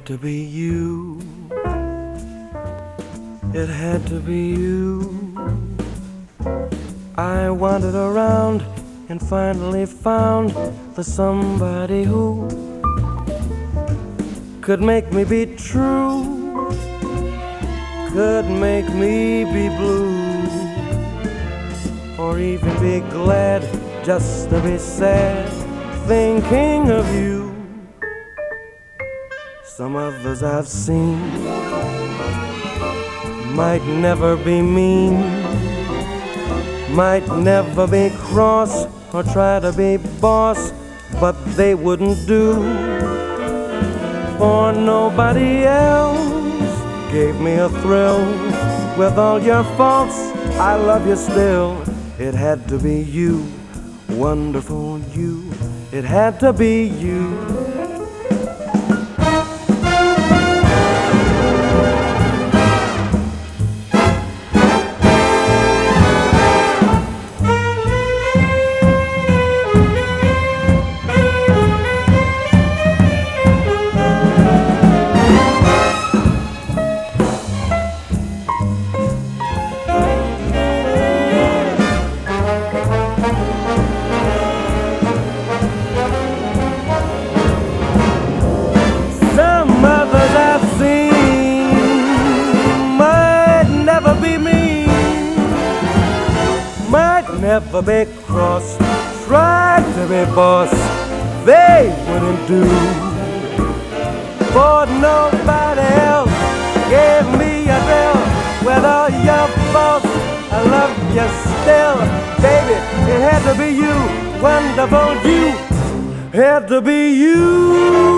to be you. It had to be you. I wandered around and finally found the somebody who could make me be true, could make me be blue, or even be glad just to be sad thinking of you. Some others I've seen might never be mean, might never be cross or try to be boss, but they wouldn't do, for nobody else gave me a thrill. With all your faults, I love you still. It had to be you, wonderful you. It had to be you. Never be cross, tried to be boss, they wouldn't do, for nobody else gave me a thrill. With all your faults, I love you still. Baby, it had to be you, wonderful you, had to be you.